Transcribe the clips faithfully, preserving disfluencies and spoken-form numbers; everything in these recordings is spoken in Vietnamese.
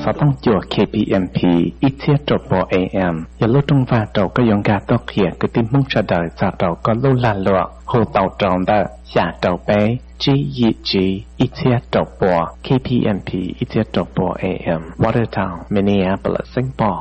saoต้องจั่ว เค พี เอ็ม พี อีเทียจบ เอ เอ็ม อย่าลุตรงว่าเราก็ยังกาตอกเขียก็ติมุ่งจะเดินจากเราก็ลุลาลวกโหเต่าจองได้อยากเต่าไป จี อี จี อีเทียจบ เค พี เอ็ม พี อีเทียจบ เอ เอ็ม Watertown Minneapolis Saint Paul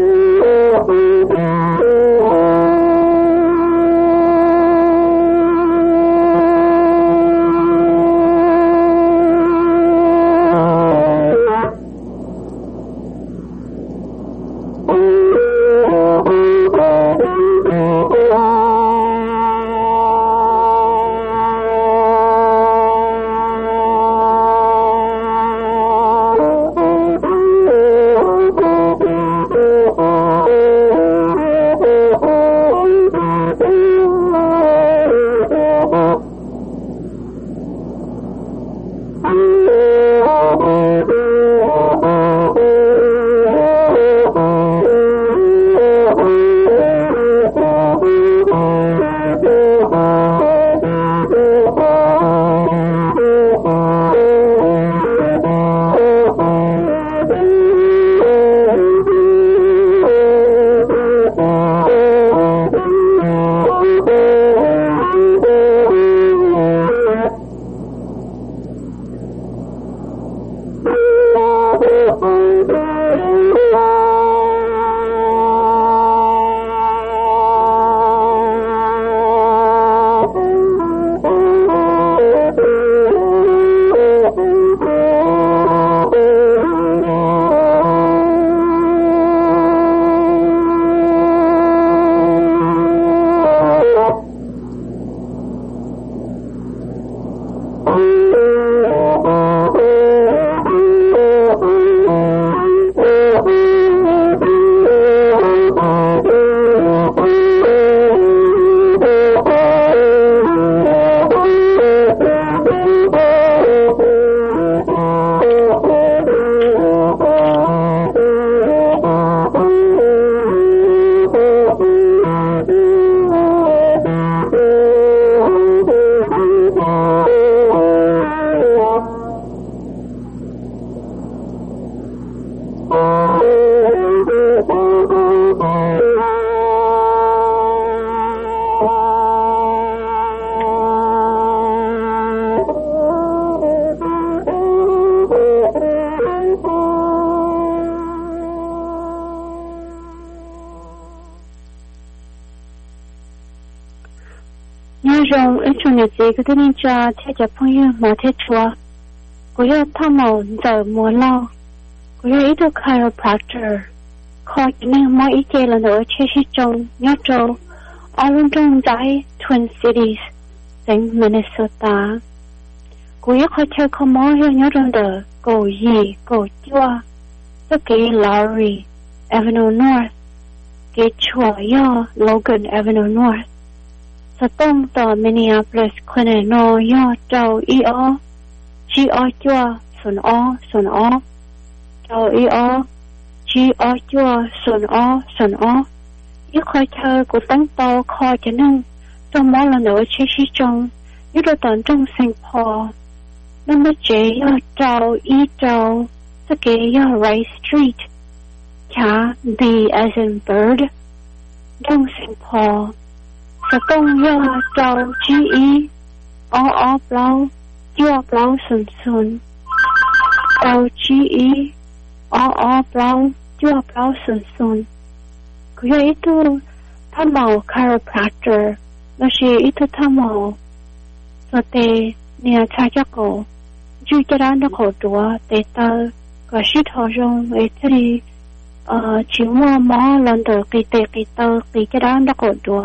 这个的人家他家朋友没太错，我要他们在摸老，我要一个 chiropractor， 靠近那么一节了的，确实中要走，奥伦中在 Twin Cities， 在 Minnesota， 我要开车靠么要要中的狗一狗脚，这给 Lowry Avenue North， 给错要 Logan Avenue North。สต้องต่อ Minneapolis Clinic นอยอเจ้าอีออจีออจัวส่วนออส่วนออเจ้าอีออจีออจัวส่วนออส่วนออยี่คอยเธอกูตั้งโตคอจะนึ่งจงมอละหนูเชื่อชิจงยี่ตัวตอนจงเซ็งพอนั่นไม่เจยอเจ้าอีเจ้าสเกยอ Rice Street ขา B as in bird จงเซ็งพอสต้องย่อเจ้าจีอีอ้ออ้อเปล่าย่อเปล่าสุนสุนเจ้าจีอีอ้ออ้อเปล่าย่อเปล่าสุนสุนคืออย่างอีตัวถ้าเมา chiropractor แล้วชีอีตัวถ้าเมาสเตเนี่ยชาจักโกจู่จะร้านนักหัวตัวเตตาก็ชิดหอจงเอทีเอ่อชิมัวมอลันเดอร์กีเตกีเตอกีจะร้านนักหัวตัว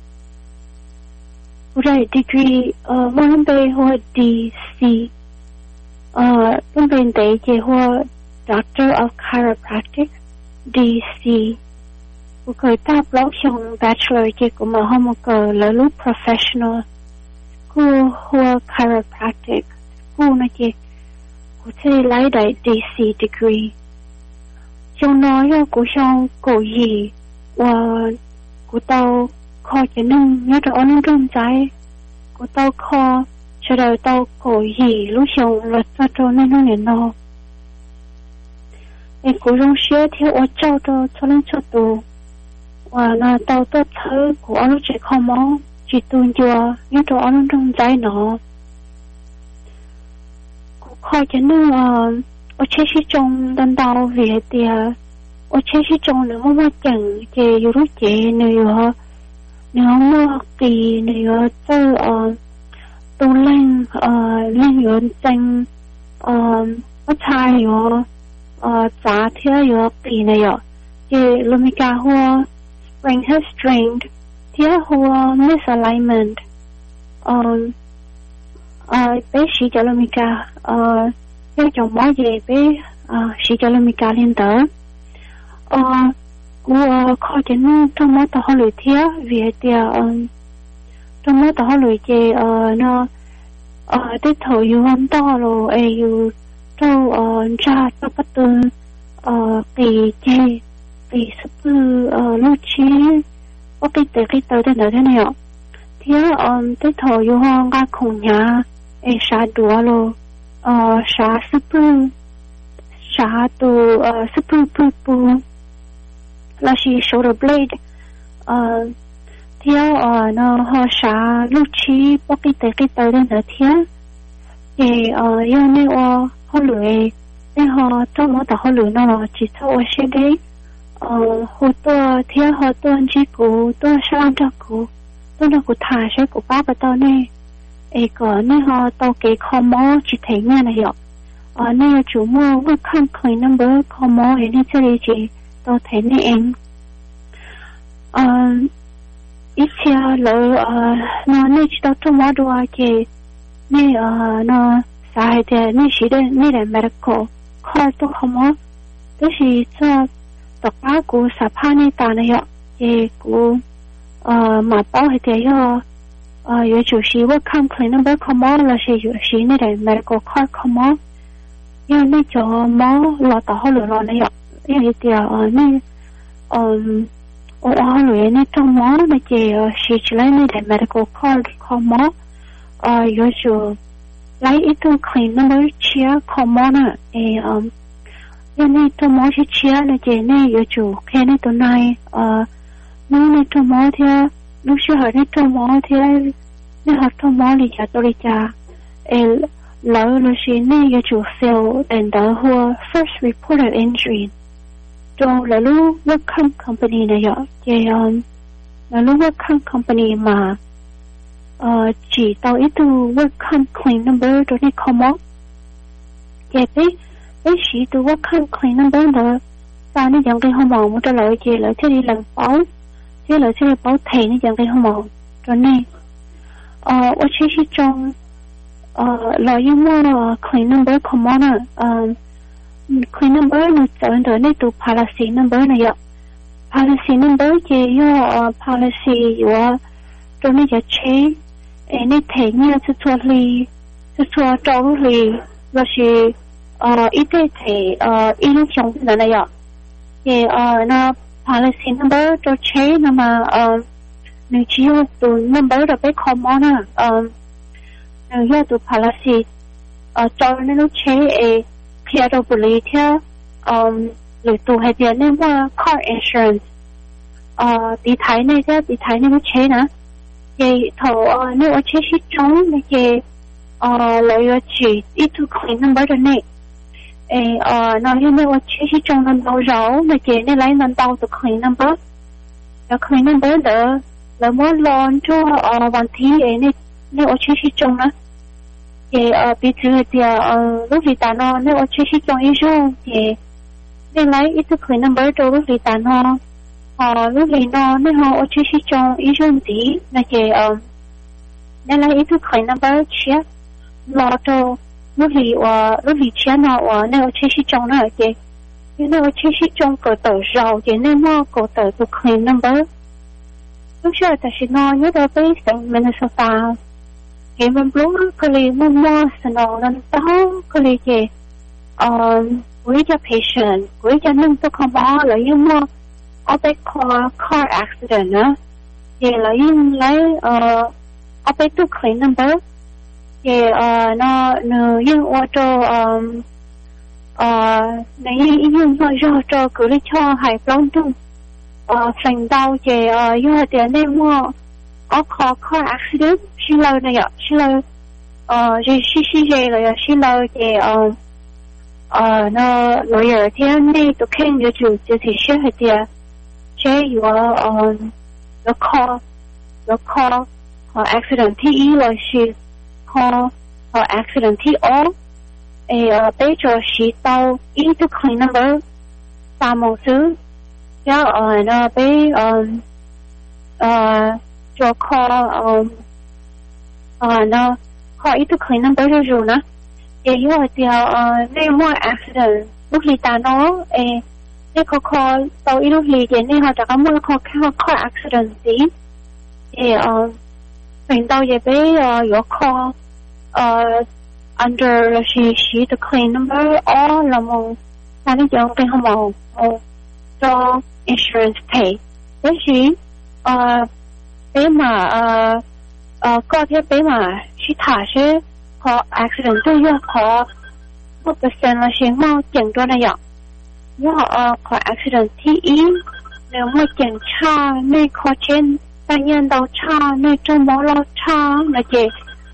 Right degree เอ่อว่าเป็นหัว ดี ซี เอ่อต้องเป็นเตเจหัว Doctor of Chiropractic ดี ซี กูเคยตับล็อกชง Bachelor เจกูมาห้องมาเกิดแล้วลูก Professional กูหัว Chiropractic กูนะเจกูจะได้ไล่ได้ ดี ซี degree ชงน้อยกูชงกูยีว่ากูเตาคอจะนึ่งย้อนจะอ้อนร่มใจกูเต้าคอเฉลยเต้าโกยหีลูกชงรถจะโจนั่นนู่นเนี่ยนอไป诶，古种学天我照着出来出度，我那到到头古阿鲁只靠毛，只蹲着，因着阿鲁种在喏，古靠着那呃，我确实种等到别的，我确实种了我我讲这有路这那个。nếu mà kỳ nếu cho tu lên lên yuan danh có thay yo giá thế yo kỳ này yo thì lumika hoa spring has strained thế hoa misalignment bé sĩ cho lumika bé chồng bỏ về bé sĩ cho lumika lên tới我靠近那他妈的好累天，别的嗯，他妈的好累的呃那呃对头有很大咯，哎有到呃扎到不顿呃给这给是不呃路区，我给得给得的那的那样，天嗯对头有很个空呀，哎啥多咯，呃啥是不啥都呃是不不不。là she shoulder blade ờ theo ờ nó họ xả lúc chi bóc cái tay cái tay lên ở theo thì ờ yêu nên họ họ lười nên họ trong đó họ lười nó chỉ cho họ sẽ đấy ờ họ tôi theo họ tôi chỉ cụ tôi sang cho cụ tôi nó cụ thả sẽ cụ ba bắt đầu này ấy có nên họ tàu cái kho mỏ chỉ thấy nghe này ạ ờ nên chủ mua vừa khăn khởi number kho mỏ ấy nên cho đi chỉ tôi thấy này em ít khi lỡ nó nên chỉ tao trong đó đua thì nên nó sai thì nên chỉ để nên là medical card tôi không có thế thì cho tất cả của sản phẩm này ta này ạ thì của mà bảo thì yo yo chủ sĩ work com claim number không có là chỉ chủ sĩ nên là medical card không có nhưng nên cho máu lọt tao họ lựa lọt này ạ như thì nên ở đó rồi nên trong máu này chỉ chỉ chỉ lấy này để medical card không máu yo chủ lấy ít tu claim number chia không máu nè em nhưng nên trong máu chỉ chia là chỉ nên yo chủ cái này tuần này nếu nên trong máu thì lúc xưa họ nên trong máu thì nên học trong máu thì cho tôi đi cha lỡ là chỉ nên yo chủ fail and the who first reported injury cho là lúc work company này ạ thì là lúc work company mà chỉ tao ít tu work claim number cho nên không mất thì bé bé chỉ tu work claim number đó sao nó dẫn cái không màu một trả lời chỉ là thế đi làm báo thế là thế báo thầy nó dẫn cái không màu cho nên ờ tôi chỉ chỉ trong ờ là những mà claim number không mất à claim number nó chọn được nên tu policy number này ạ policy number chỉ yo policy yo cho nênจะใช้nên thấy nhưจะตัวliจะตัวจอli là chỉ ít cái thấy ít lúc trong cái này ạ thì nó policy number cho chế nó mà nếu chỉ tu number là phải common à nếu yo tu policy cho nên nó chế clear được bù lì theo lựa tu hay tiền nênว่า car insurance đi thái này chứ đi thái này nó chế nữa thì thầu nếu ở chế ship trống thì lợi chỉ ít tu claim number rồi này nó như nếu ở chế ship trống nằm đâu rau mà chế nên lấy nằm đâu tu claim numberแล้วclaim number đỡแล้วว่าลอนchoวันที่เนี่ยnếu ở chế ship trốngนะthì bị thứ thì lúc vì ta nó nếu ở chế ship trống ý chung thì nên lấy ít tu claim number cho lúc vì ta nó họ lúc này nó nên họ ở chế ship trống ý chung tí là chế nên lấy ít tu claim number chia lo cho lúc vì lúc vì chia nó nên ở chế ship trống nó chế nên ở chế ship trống có tờ giàu thì nên nó có tờ tu claim number lúc trước ta chỉ nói nhớ đâu với tỉnh Minnesota thì mình muốn cái gì mình mua nó nên đó cái gì gì với cho patient với cho nên tôi không bỏ lại nhưng mà ở bên car car accident nữa thì là nhưng lấy ở bên tu claim number thì nó nó nhưng ở chỗ ờ này như mà do cho cứ lấy cho hải long tung ờ phanh đau về ờ do tiền nên mua ở khó khó accident xin lỗi này ạ xin lỗi ờ gì xí xí gì rồi xin lỗi về ờ ờ nó lawyer thì này tôi khen cho chủ cho thì sẽ hay tiền chế yếu ờ nó khó nó khó khó accident thì ý là xí khó khó accident thì ó ê ờ bây giờ xí tàu ý tôi claim number ba một thứ ya ờ nó bây ờ ờ cho khó ờ ờ nó khó ý tôi claim number rồi rồi nè ê yếu thì ờ nếu mua accident lúc đi ta nó ê nếu khó khó tàu ý lúc đi thì nếu họ đã có mua khó khó khó accident gì ê ờ mình tàu về bây ờ yếu khó ờ under là she she the claim number all là một là nó giống cái không một cho insurance pay thế gì ờ bé mà ờ ờ có thể bé mà she thả sẽ có accident tôi yêu có một percent là she mau chẳng cho này ạ nếu họ có accident thì ý nếu mà chẳng cha nơi có trên ta nhân đầu cha nơi trong máu lo cha là gì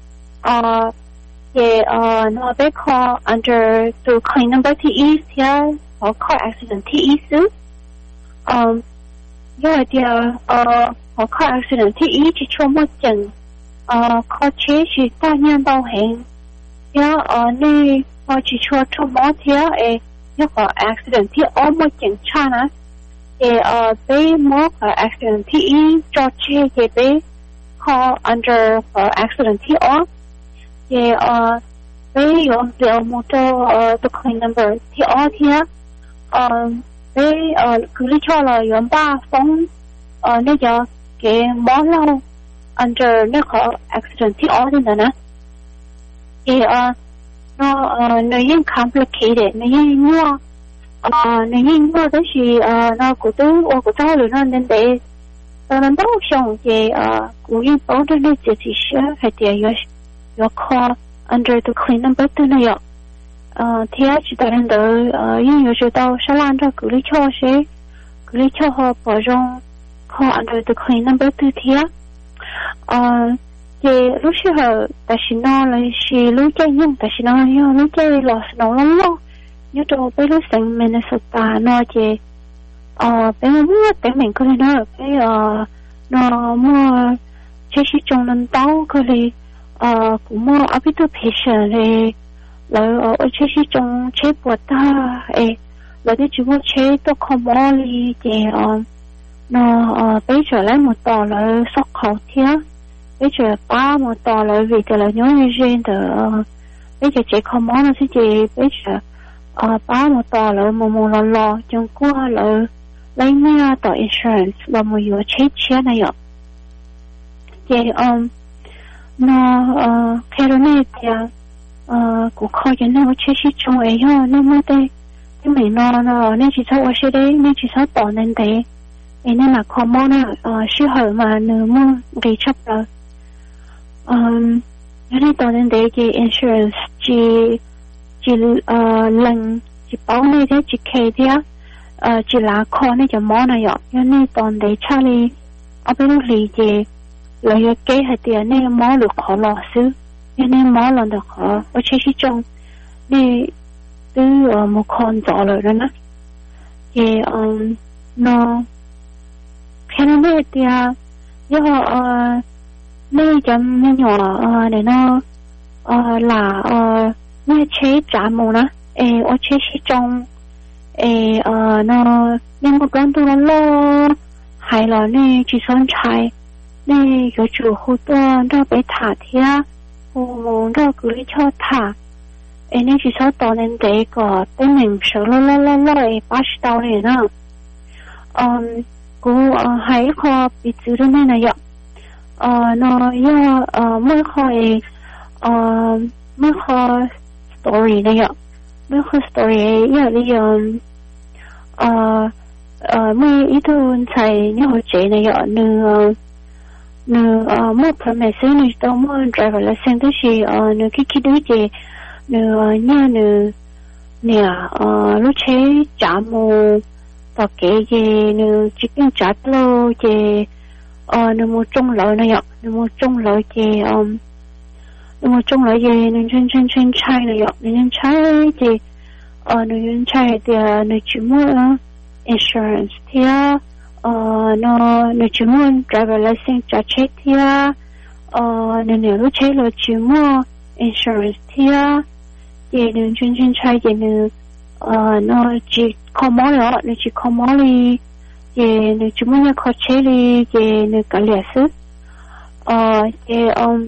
ờ yeah, uh, no, they call under the claim number T E here or car accident T E su. Um, yeah, the uh, or car accident T E chỉ cho một trận uh, có chế chỉ ta nhân đau hình. Yeah, uh, này họ chỉ cho cho một here, eh, yeah, car accident T E một trận cha na. Yeah, uh, they more car accident T E cho chế yeah, they call under car accident T E. Yeah, uh, they um the motor uh the claim number thì ở here um they uh cứ lý cho là yon ba phone uh nếu giờ cái món lâu under nếu có accident thì ở thế nè thì uh nó uh nó yên complicated nó yên mua uh nó yên mua đó thì uh nó của tôi or của tôi rồi nó nên để nó nó đâu xong thì uh cũng yên bảo đó nên chỉ chỉ hay thì yo yo call under the claim number tư này ạ. Ờ thì chỉ tại nên đỡ ờ yên yo cho tao sẽ làm cho cứ lý cho sẽ cứ lý cho họ bỏ trong call under the claim number tư thì á. Ờ thì lúc xưa họ ta xin nó là xí lúc chơi nhưng ta xin nó nhưng lúc chơi lost nó lắm lo. Nhớ cho bây lúc sang Minnesota nó thì ờ bây giờ mua để mình có thể nói bây ờ nó mua chơi xí trong lần tao có thể ờ cũng mua ở bên patient thì là ở chế sĩ trong chế bột ta ấy là cái chú mua chế tôi không mua đi thì ờ nó ờ bây giờ lấy một tờ là xuất khẩu thiệt bây giờ ba một tờ là vì cái là nhớ như riêng từ bây giờ chế không mua nó sẽ chỉ bây giờ ờ ba một tờ là một một lần lo trong qua là lấy mấy tờ insurance là một yếu chế chế này ạ thì um nó ờ cái đó này thì ờ cũng khó cho nó chế sĩ trong ấy ha nó mới đây cái mình nó nó nên chỉ sao ở đây đấy nên chỉ sao tỏ nên đấy nên là khó mong là ờ sư hở mà nếu mà gây chấp rồi um nên tỏ nên đấy cái insurance chỉ chỉ ờ lần chỉ bảo này đấy chỉ kê thì ờ chỉ là khó này cho món này ạ nên tỏ đấy cha đi ở bên lì gì là cái kế hay tiền nên món được khó lò xứ nên món lần được khó ở chế sĩ trong nên từ một con giỏ rồi đó nè thì um nó cái nó này thì do ờ nên chấm nên nhỏ ờ để nó ờ là ờ nên chế trả mù nè ê ở chế sĩ trong ê ờ nó nên một con tôi nó lo hay là nên chỉ son trái nên có chủ hồ toa đó bị thả thia hồ muốn đó cứ lấy cho thả em nên chỉ sao tao nên để có tên mình sợ lo lo lo lo em bắt tao này nè um cô hay khó bị chữ đó này này ạ ờ nó do ờ mới khó ờ mới khó story này ạ mới khó story giờ đi ờ ờ mới ít hơn thầy nhớ hồi trẻ này ạ nữa nữa ờ mua permit này tao mua driver license thì ờ nữa cái cái đứa gì nữa nha nữa nè lúc chế trả mù tao kể gì nữa chỉ cần trả lô gì nữa một trong lợi này ạ nữa một trong lợi gì um nữa một trong lợi gì nữa chân chân chân trai này ạ nữa chân trai gì nữa chân trai thì nữa chỉ muốn insurance thì nó nữa chỉ muốn driver license trả chết thì nữa nữa lúc chế là chỉ muốn insurance thì gì nữa chân chân trai gì nữa nó chỉ có mối đó nó chỉ có mối đi về nó chúng mình có chế đi về nó cả lẻ sức ờ về um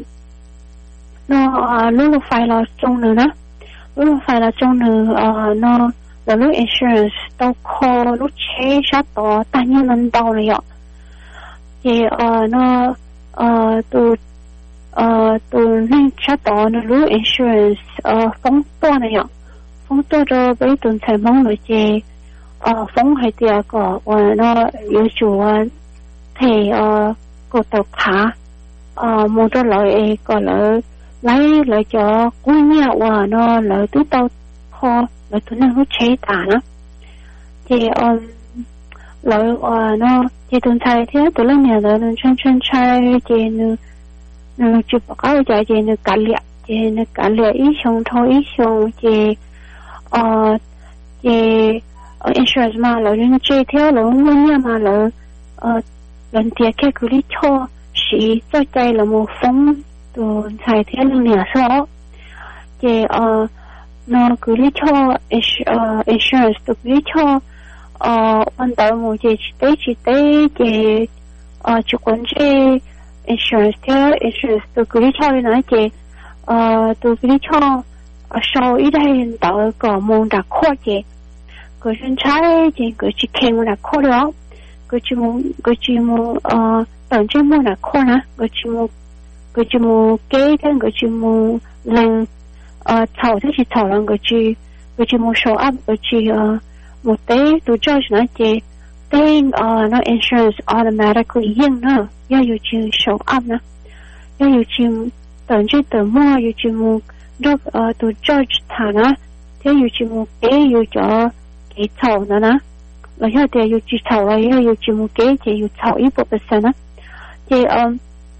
nó lúc lúc phải là trong nữa đó lúc lúc phải là trong nữa ờ nó là lúc insurance đâu có lúc chế sát đó ta như lần đầu này ạ về ờ nó ờ từ ờ từ nên sát đó nó lúc insurance ờ phóng to này ạ phóng to rồi với tuần thời mong rồi về ờ phóng hay tiệt có và nó yêu chủ thì ờ có tập khá ờ một cái lợi có lợi lấy lợi cho quý nhà và nó lợi tứ tao kho lợi tụi nó hút chế tả nó thì um lợi và nó thì tuần thời thì tụi nó nhà lợi nó chân chân trai thì nó nó chụp báo cho thì nó cả liệt thì nó cả liệt ý xong thôi ý xong thì ờ thì insurance mà là những chế theo là nguyên nhân mà là lần tiệt cái cứ đi cho sĩ cho chạy là một phong từ xài theo lần nửa số thì nó cứ đi cho insurance từ đi cho quan tâm một cái chỉ tế chỉ tế thì chủ quan chế insurance theo insurance từ cứ đi cho đi nói thì từ cứ đi cho sau ít đây tạo có môn đặc khoa thì cái chân trái thì cái chỉ khen một đặc khoa đó cái chỉ một cái chỉ một tổng chỉ một đặc khoa nè cái chỉ một cái chỉ một cái cái cái chỉ một lần thầu thì chỉ thầu lần cái chỉ cái chỉ một số up cái chỉ một tế tôi cho nó chỉ tế nó insurance automatically yên nữa do yêu chỉ số up nè do yêu chỉ tổng chỉ tự mua yêu chỉ một đó tôi cho thằng nó thế yêu chỉ một cái yêu cho cái thầu nữa nè rồi hiện tại yêu chỉ thầu rồi yêu chỉ một cái thì yêu thầu ít một percent á thì um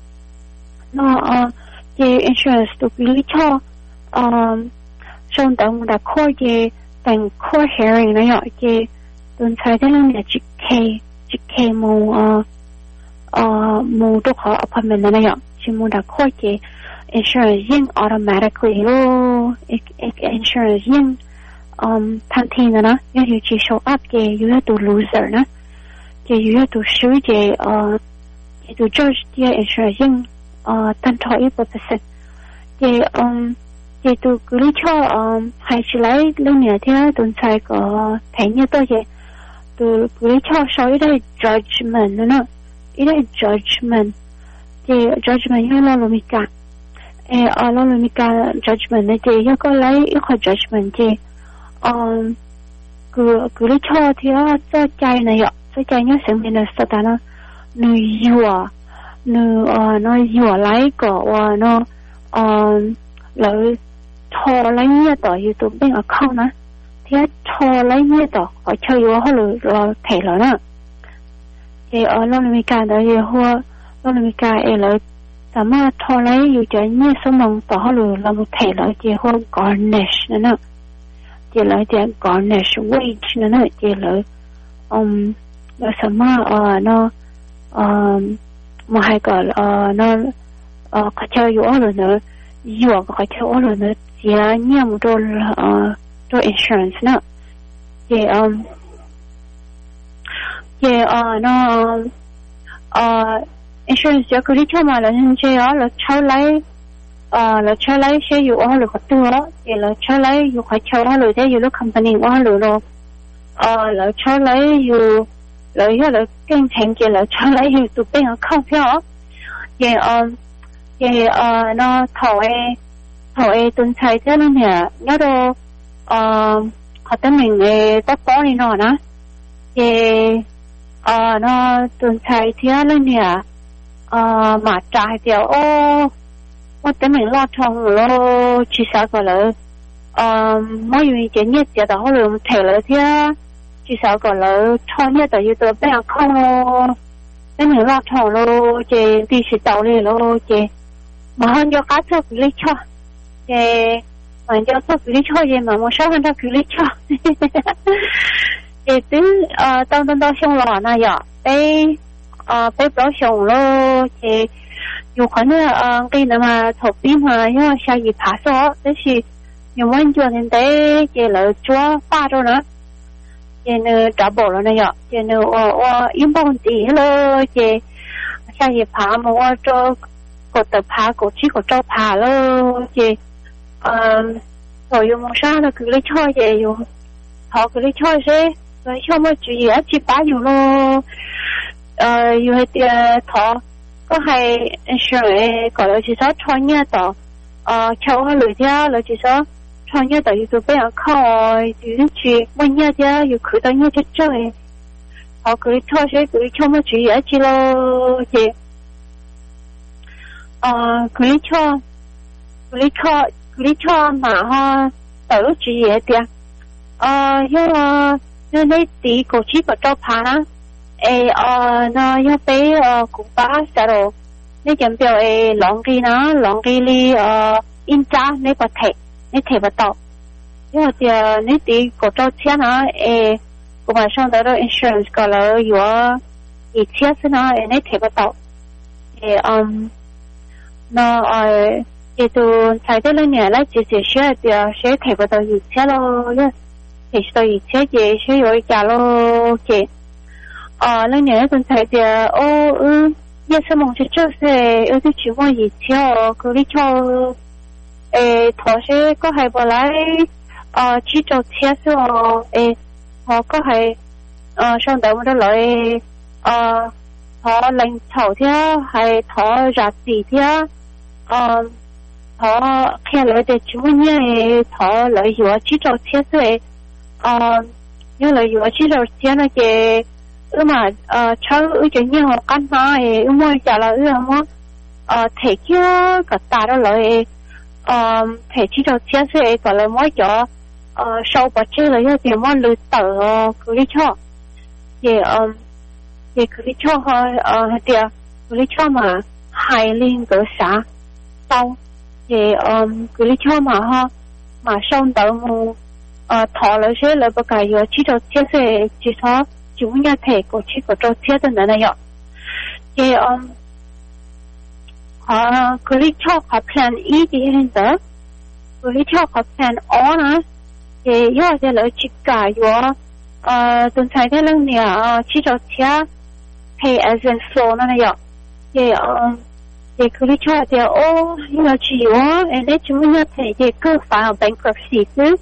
nó thì insurance tôi lý cho um xong tổng đã coi thì thành core hearing này rồi thì tôi thấy thế là chỉ k chỉ k một uh một độc họ appointment này rồi chỉ một đã coi thì insurance in automatically lo insurance in um thanh thiên nữa nếu như chỉ show up thì you have to loser nữa thì you have to sure thì uh thì to charge the insurance in uh tan thọ ít một percent thì um thì tôi cứ lý cho um hay chỉ lấy lúc này thì tôi sai có thấy như tôi vậy tôi cứ lý cho sau ý đây judgment nữa ý đây judgment thì judgment như là lo mi cả ê ở lo mi cả judgment này thì yêu có lấy yêu có judgment thì um cứ cứ lý cho thì cho trái này ạ cho trái nhớ xem mình là sao ta nó nuôi dùa nuôi nó dùa lấy cỏ và nó um lợi thò lấy nhẹ tỏ YouTube bên account á thì thò lấy nhẹ tỏ ở chơi vô họ lừa rồi thẻ rồi đó thì ở lo mình cả đó thì hoa lo mình cả ấy lợiแต่มาทอเลยอยู่ใจเนี่ยสมองต่อเขาเลยเราเทเลยเจ้า garnish นั่นน่ะเจ้าเลยเจ้า garnish wage นั่นน่ะเจ้าเลยอืมเราสามารถเอ่อเนาะอืมมาให้ก่อนเอ่อเนาะเอ่อเขาเช่าอยู่อะไรเนาะอยู่ก็เขาเช่าอะไรเนาะเจ้าเนี่ยมันตัวเอ่อตัว insurance น่ะเจ้าอืมเจ้าเอ่อเนาะเอ่อinsurance cho cứ đi cho mà là nhân chơi đó là cho lấy ờ là cho lấy xe dụ ở là có tiêu đó thì là cho lấy dụ khỏi cho đó rồi thế dụ lúc company quá rồi rồi ờ là cho lấy dụ lợi đó là kinh thành thì là cho lấy dụ tụi bên ở không theo thì ờ thì ờ nó thổi thổi tuần sai thế nó nè nhớ đâu ờ họ tới mình về tóc có đi nó đó thì ờ nó tuần sai thế nó nè ờ mà trái thì ô ô tới mình lo trong lo chỉ sao gọi là ờ mỗi người chỉ nhất chỉ đó rồi thể lại thế chỉ sao còn là cho nhất tại vì tôi bé không cái mình lo thầu lo chỉ đi chỉ tàu này lo chỉ mà hơn cho cá cho lý cho chỉ mà cho cho lý cho gì mà một số hơn cho lý cho chỉ tính ờ tao tao tao xong lò này vậy bé ờ bé bảo xong lo chỉ有可能呃给那么投币嘛，因为下一爬说，但是有问就现在这了做发着呢，这呢找不了那样，这呢我我英镑底了，这下一爬嘛我做个的爬个去个做爬了，这嗯，所有么啥的佢哋菜嘢要，學佢哋菜些，佢菜么注意一次把要咯，呃要係啲妥。ก็ให้ช่วยก่อนเราจะสอนช่วยเนี่ยต่อเอ่อเช่าให้เลยจ้าเราจะสอนช่วยเนี่ยต่ออยู่ตัวไปอย่างเข้าอยู่ที่วันเนี่ยจ้าอยู่คือตอนเนี่ยจะเจอเขาคือช่วยช่วยคือช่วยมา注意一次咯即เอ่อคือช่วยคือช่วยคือช่วยมาฮะต่อรู้注意一啲เอ่อ因為因為你第個次個招牌啦誒呃，那要俾呃古巴時候，你準備誒兩幾啦，兩幾哩呃印扎你個提，你提不到，因為就你啲個做錢啦，誒古巴上到到 insurance 個了有啊，以前是啦，誒你提不到，誒嗯，那誒誒都在這兩年來直接學的學提不到以前咯，因提到以前也學有一家咯嘅。啊，那年那才的哦，嗯，也是梦是就是有啲情況以前哦，佢哋做誒同時個係過來啊去做車數哦，誒我個係啊上到我哋來啊同零籌啲係同日子啲啊同看來的主嘢同來要去做車數啊，因為要去做車那個。ư mà cháu ư chỉ nhiều căn mà ư mua trả là ư mà thể kia cả ta đó lại thể chỉ cho chia sẻ cả là mỗi chỗ sau bữa chơi là như thì mỗi lượt tờ cứ đi cho thì thì cứ đi cho họ thì cứ đi cho mà hai liên cỡ xã sau thì cứ đi cho mà ha mà sau đó mu thọ lại sẽ lại bắt cái chỉ cho chia sẻ chỉ số chúng nhà thể của chị của trâu chết tên này ạ thì um họ cứ đi cho họ plan ý thì hiện giờ cứ đi cho họ plan ó nữa thì do cái lợi chỉ cả do ờ tuần sai thế lần này chỉ cho chết pay as in flow này ạ thì um thì cứ đi cho thì ô nhưng mà chỉ có em đấy chúng nhà thể thì cứ phải bankruptcy chứ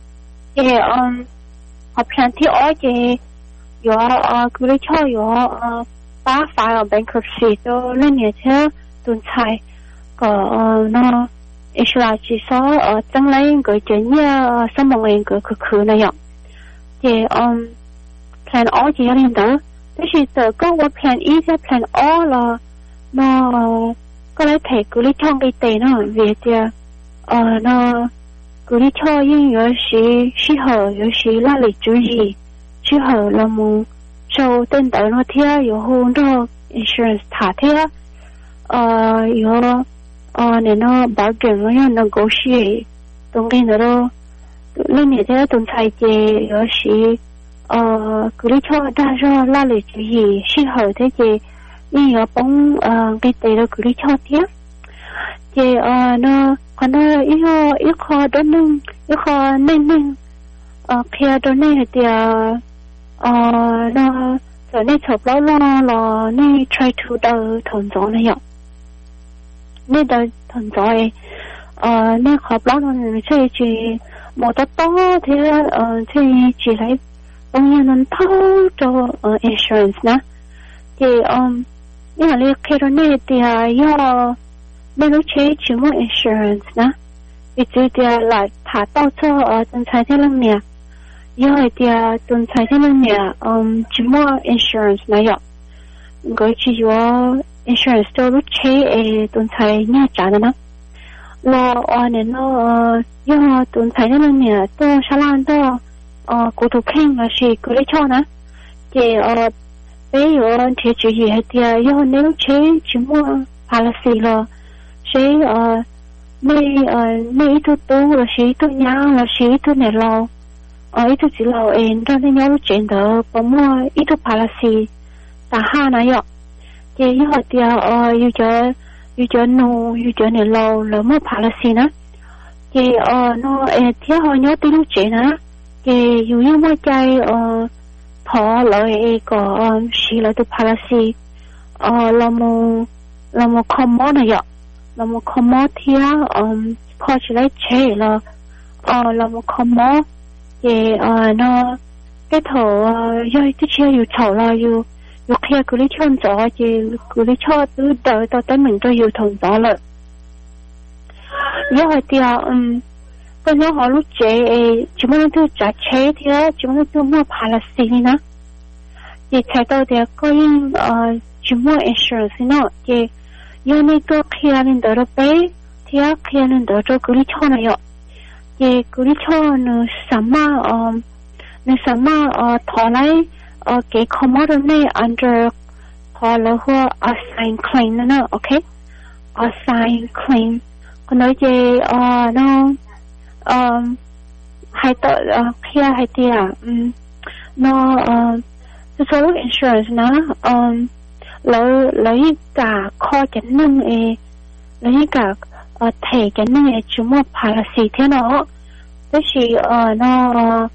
thì um họ plan thì ó thì有呃，佢哋出有呃，把 file bankruptcy 都那年前都才个呃那，也是来至少呃，将来应该今年什么应该去去那样，即嗯 plan all 就有点多，但是这个我 plan 一就 plan all 了，那個來睇佢哋創嘅地呢，為嘅呃那佢哋創應有時適合有時哪裡注意。适合了么？就等到那天有很多 insurance 塔天，呃有呃你那保证了要能够是，东跟那个那你这东菜节有时呃佢哋錯但係哪裡注意適合的嘅，應要幫呃嘅地了佢哋錯啲，嘅呃那可能一個一個多能一個能能呃佢多能嘅。呃，那在那差不多了，了那 try to 到同咗那樣，那到同咗誒，呃，那差不多了，即係住冇得多啲，呃，即係住嚟幫人能偷咗呃 insurance 啦，即係嗯，因為你睇到那啲要那個車全部 insurance 啦，你直接嚟查到咗呃，正常啲兩年。因為啲東菜啲嘢，嗯，全部 insurance 沒有，佢只有 insurance 都攞車誒東菜呢賺的呢， lo ở nên nó do tuần thấy nó nè tôi sao lan tôi ờ cụ thuộc khen là gì cụ lấy cho nó thì ờ bây giờ thì chủ gì hay thì do nếu chế chỉ mua policy là chế ờ mấy ờ mấy ít tu là chế tu nhà là chế tu này lo ờ ít tu chỉ lo em cho nên nhau chuyện đó bao mua ít tu policy ta ha này ạ thì do thì ờ yêu cho yêu cho nó yêu cho này lo là mua policy nữa thì ờ nó theo họ nhớ tiếng chuyện nữa thì dù như mỗi cái ờ thọ lợi có xí lợi từ policy ờ là một là một common này ạ là một common theo um có chỉ lấy chế là ờ là một common thì ờ nó cái thọ do cái chia yêu thọ là yêu yêu kia cứ lấy chọn rõ thì cứ lấy cho từ đời tới tới mình tôi yêu thằng đó là do thì um tôi nhớ họ lúc chế chúng mình tôi trả chế thì chúng mình tôi mua policy nữa thì thay tôi thì có những chúng mua insurance nữa thì do nên tôi khi anh đỡ được bé thì khi anh đỡ cho cứ đi cho này ạ thì cứ đi cho nó sắm mà nó sắm mà thọ lấy cái commodity này under thọ là hoa assign claim nữa ok assign claim còn nói về nó um hay tự khi hay thì à nó số insurance nó um lấy lấy cả kho chấn năng ấy lấy cả thẻ chấn năng ấy chúng một policy thế nó thế thì nó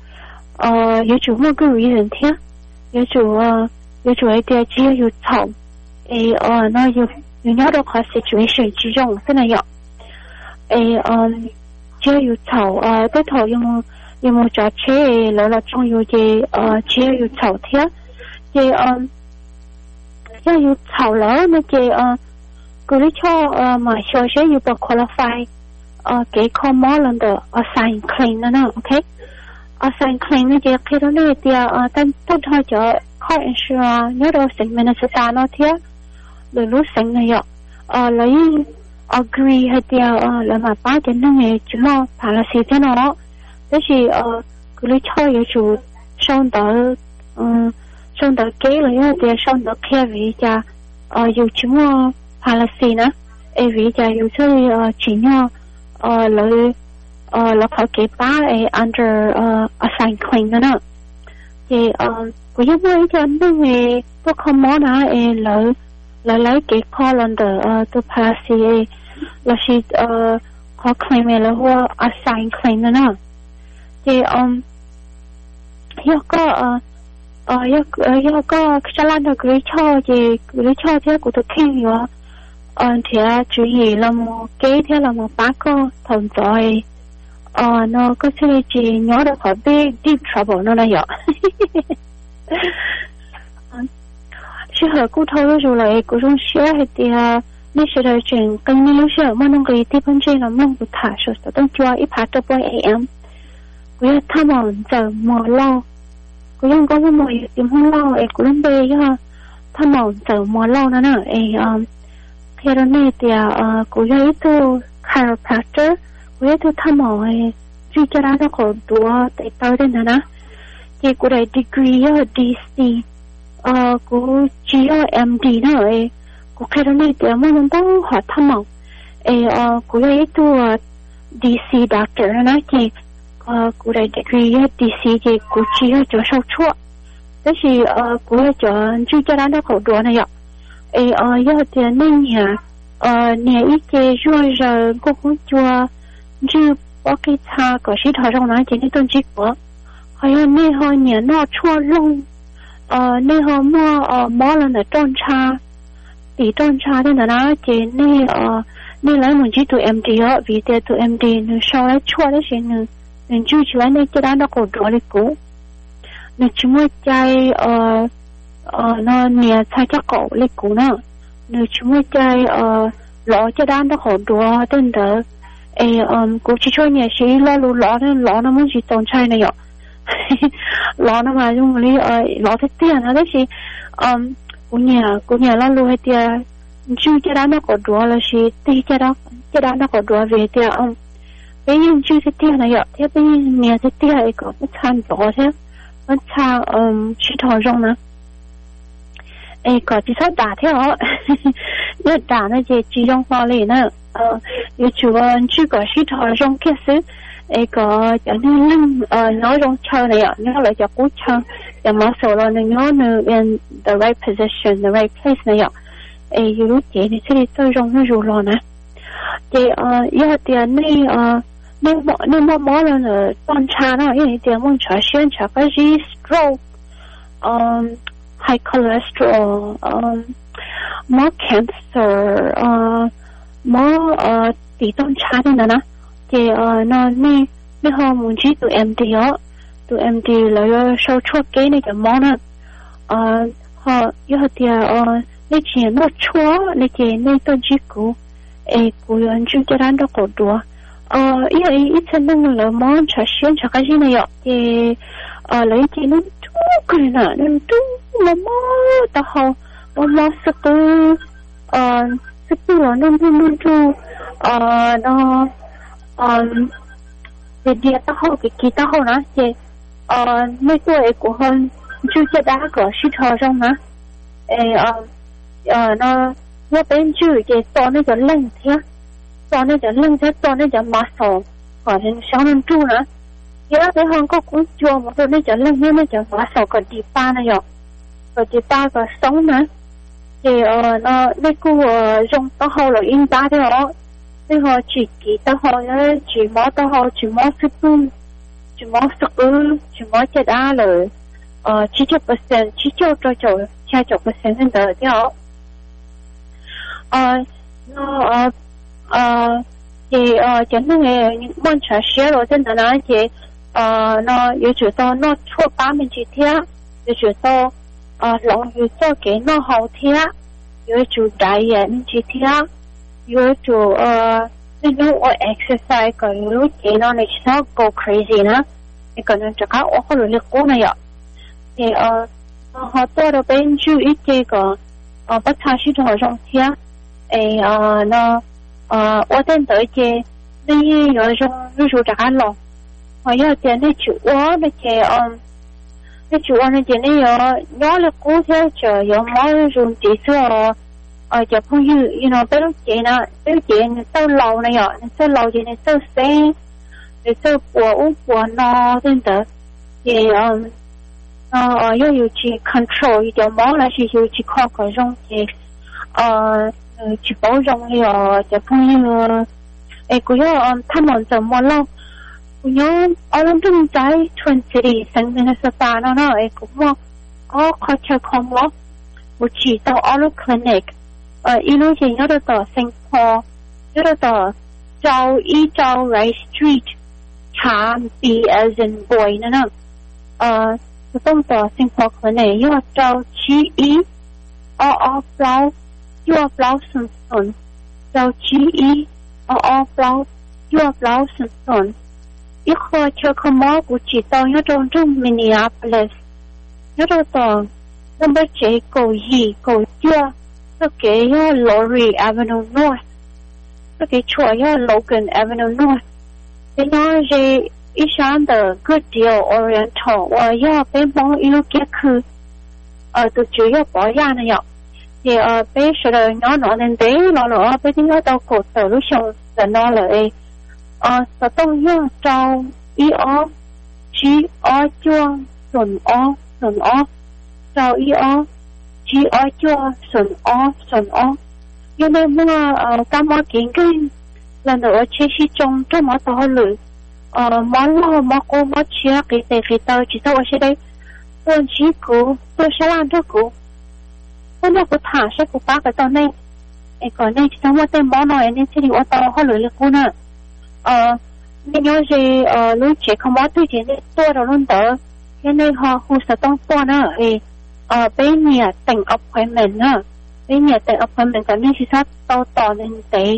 yếu chủ một cái reason thế yếu chủ yếu chủ ấy thì chỉ yếu chồng ấy nó yếu yếu nhớ được cái situation chỉ trong thế này ạ ấy chưa yêu thầu ờ tới thầu dùng dùng một trò chơi là là trong yêu gì ờ chưa yêu thầu thế thì ờ chưa yêu thầu là nó chỉ ờ cứ đi cho ờ mà cho sẽ yêu được qualify ờ cái common lần đó assign claim nữa ok assign claim nó chỉ khi đó này thì ờ tên tên thôi cho car insurance nhớ đâu sinh mình sẽ ta nó thế rồi lúc sinh này ạ ờ lấy agree hay thì là mà ba chân năng nghề chúng nó policy thế nào thế thì cứ lấy cho yêu chủ xong đó xong đó kế lấy thì xong đó kia vì cha yêu chúng nó policy nữa ấy vì cha yêu chơi chỉ nhau lấy lấy phải kế ba under assign claim nữa thì cũng giống như cho năng nghề có không món nào lấy lấy lấy cái call under the policy là she uh có claim là hoa assign claim nữa thì um yêu có uh yêu yêu có cái lan được gửi cho thì gửi cho thế của tôi khen rồi ờ thì chủ yếu là một cái thế là một bác có thằng giỏi ờ nó có thể chỉ nhớ được khỏi big deep trouble nó là vậy chứ hở cô thôi rồi lại cô trong share hay thì nên sẽ đời chuyện cần nên lúc sợ mà nó cái tiếp bên trên là mong được thả sự tựต้องcho ít phát được bởi em cô ấy tham mòn giờ mò lo cô ấy có một mồi tìm không lo ấy cô lên bê ha tham mòn giờ mò lo nữa nè ấy khi đó này thì cô ấy tu chiropractor cô ấy tu tham mòn ấy duy cho ra nó có đùa tại tao đây nè thì cô ấy degree ở đê xê cô chỉ ở em đê nữa ấy cô khai đó này thì mà mình đang hỏi thăm mong ấy cô ấy tu đê xê doctor nữa thì cô ấy degree đê xê thì cô chỉ ở chỗ sau chuột thế thì cô ấy cho chú cho ra nó khẩu đùa này ạ ấy giờ thì nên nhà nhà ít cái rồi rồi cô cũng chua chứ có cái cha có sĩ thọ trong nói chỉ nên tôn chỉ của hay là nên họ nhà nó chua lông nên họ mua mua lần ở trong cha thì trong cha nên là nó chỉ nên nên lấy một chỉ tụi em đi á vì thế tụi em đi nên sau đó chua đấy thì nên nên chú chỉ lấy nên cái đó nó còn đùa đấy cũ nên chúng tôi chơi nó nhà thay cho cậu lấy cũ nữa nên chúng tôi chơi lọ cho đan nó còn đùa tên đó ấy cô chỉ cho nhà sĩ lo lú lọ nên lọ nó muốn chỉ tồn chai này ạ lọ nó mà dùng lý lọ thế tiền nó đấy thì cô nhà cô nhà lo lú hay tiền chú cho đan nó còn đùa là chỉ tí cho đó cái đó nó có đùa về thì ông bây giờ chưa thế tiền này ạ thế bây giờ nhà thế tiền này có một trăm rõ thế một trăm um chỉ thọ rong nữa ấy có chỉ sao đả thế hả nếu đả nó chỉ chỉ trong hoa lì nữa ờ nếu chủ anh chưa có chỉ thọ rong kia xứ ấy có cho nên lưng ờ nói rong chơi này ạ nó lại cho cú chơi để mà số là nó nó in the right position the right place này ạ ấy lúc chị thì sẽ đi chơi rong nó rù lò nè thì ờ giờ tiền này ờ nên mọi nên mọi mọi là ở toàn trà nó như tiền muốn trả xuyên trả cái gì stroke um high cholesterol um more cancer uh more uh tỷ toàn trà này nè thì ờ nó nên nên họ muốn chỉ tụi em đi á tụi em đi là sau chuột cái này cái món á ờ họ giờ thì ờ nên chỉ nó chua nên chỉ nên tôi chỉ cũ ấy cũ anh chú cho anh đó có đùa ờ ý ấy ít chân năng là món chả xuyên chả cái gì này ạ thì ờ lấy chỉ nó chú cái nè nó chú mà mò tao họ nó lo sức tư ờ sức tư là nó nó nó chú ờ nó ờ về địa tao họ cái kỳ tao họ nữa thì ờ mấy tuổi của hơn chú cho đã có sự thọ trong nữa ấy ờ ờ nó nó bên chú thì to nó cho lưng thế to nó cho lưng thế to nó cho muscle còn đến sáu năm chú nữa thì đó cái hơn có cũng chua một cái nó cho lưng nó cho muscle còn đi ba này rồi còn đi ba còn sống nữa thì ờ nó mấy cô trong tao họ là in ba thế đó thì họ chỉ kỹ tao họ chỉ mó tao họ chỉ mó sức tư chỉ mó sức tư chỉ mó chết đá rồi ờ chỉ cho percent chỉ cho cho cho hai chục percent hơn đó thế họ ờ nó ờ ờ thì ờ chẳng hạn những món trà sữa rồi trên đó nói thì ờ nó有主到nó错八面几天有主到呃lòng有做给nó好天有主大眼面几天有主呃那种我 exercise 个有给nó này nó go crazy 呢你可能这个我后来的过呢呀thì ờ họ tôi được bên chú ít cái cái ờ bắt thà sĩ trong trong thiên ấy ờ nó ờ ở trên tới cái này ở trong ví dụ trả lòng họ giờ tiền này chủ ở này cái ờ cái chủ ở này tiền này ở nhỏ là cố theo chờ ở mỗi dùng chỉ số ờ giờ không như you know bây giờ cái nào bây giờ cái sau lâu này ạ sau lâu cái này sau sáng để sau bữa uống bữa no trên tới thì ờ ờ要有去 control 一点毛来是有去靠个种的呃去保重了的朋友哎กู要他们怎么了กู要我们正在屯子里生活的时候呢呢哎กูว่า哦靠车空了我去到 all clinic 呃一路线要到到新坡要到到周一周 Rice Street 查 B as in boy 呢呢呃我ต้องต่อสิ่งพอคนไหนยอดเจ้าชี้อีอ้ออ้อเปล่ายอดเปล่าสุนสุนเจ้าชี้อีอ้ออ้อเปล่ายอดเปล่าสุนสุนอีกคนเชื่อขโมยกูจีตองยอดตรงตรงมินิอาโพลิสยอดตรงนั่นเป็นเจ้ากูยีกูเจ้าก็เกี่ยลอรีแอเวนิวนอร์ทก็เกี่ยชัวยอโลแกนแอเวนิวนอร์ทเป็นน้อยเจ一向的 good deal oriental 我要被帮一路给去呃都主要保养的要也呃被说的鸟鸟人对老老被听到到过走路上的那了诶呃这都要招一二七二九顺二顺二招一二七二九顺二顺二因为那呃干嘛健康lần nữa chế sĩ trong trong mọi tàu lưỡi ờ món lo món cô món chia cái cái cái tàu chỉ tàu ở trên đây tôi chỉ cố tôi sẽ làm cho cố tôi nó có thả sẽ cố bác cái tàu này ấy còn đây chỉ tao mua tên món này nên sẽ đi ở tàu họ lưỡi là cô nè ờ nên nhớ gì ờ lúc chế không món tôi chỉ nên tôi rồi luôn tớ cái này họ khu sở tông to nữa ấy ờ bên nhà tỉnh appointment nữa bên nhà tỉnh appointment cái này chỉ sát tàu tàu nên tế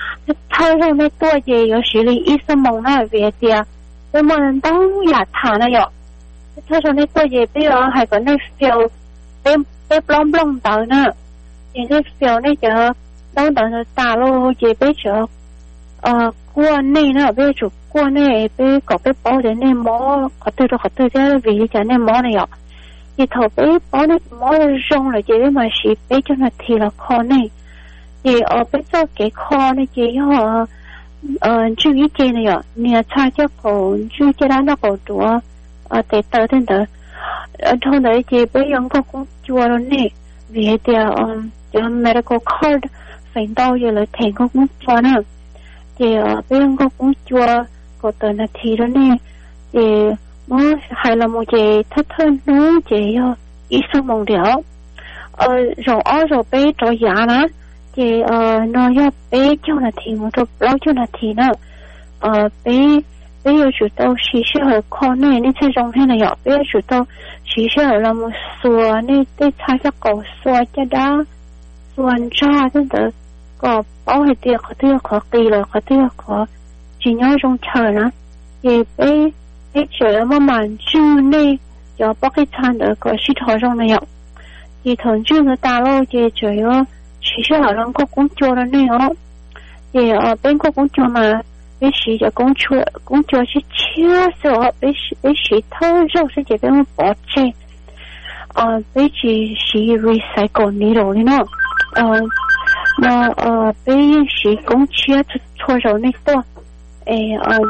thay rồi mấy tuổi gì có xử lý ít sớm mong là về thì nhưng mà đang giả thả này ạ thay rồi mấy tuổi gì bây giờ hay có nơi phiêu bên bên blong blong tàu nữa thì cái phiêu này chờ đâu tàu tàu luôn gì bây giờ ờ qua này nó bây giờ qua này bây có bây bảo đến này mỏ có từ đó có từ thế vì cái này mỏ này ạ thì thầu bây bảo này mỏ rong là chỉ mà chỉ bây cho nó thì là kho này thì ở bây giờ cái kho này chỉ họ ờ chú ý cái này ạ nhà cha cho cổ chú cái đó nó cổ đùa ờ để tới đến đó ở trong đấy chỉ bây giờ có cũng chua rồi này vì thì um cho medical card phải đau giờ là thèn có cũng chua nữa thì ở bên có cũng chua có tờ là thì đó nè thì nó hay là một cái thất thân nó chỉ ít xong mong đéo ờ rồi ở rồi bé cho giá đó thì ờ nó cho bé cho là thì một chỗ lâu cho là thì nữa ờ bé bé giờ chủ tàu chỉ sẽ ở con này nên sẽ trong thế này ạ bé chủ tàu chỉ sẽ ở là một xua nên để thay cho cổ xua cho đó xuân cha thế đó có bảo hệ tiệc có tiệc có kỳ là có tiệc có chỉ nhớ trong trời đó thì bé bé trời mà màn chú này cho bác cái餐的个系统中的有，thì thường trước người ta lo thì trời ơi chỉ sẽ ở trong các công chúa đó này đó thì ở bên các công chúa mà bé sĩ cho công chúa công chúa sẽ chia sẻ bé bé sĩ thâu rau sẽ chỉ bên một bỏ chạy ờ bé chỉ sĩ recycle needle này nó ờ nó ờ bé sĩ công chia cho rau này to ê ờ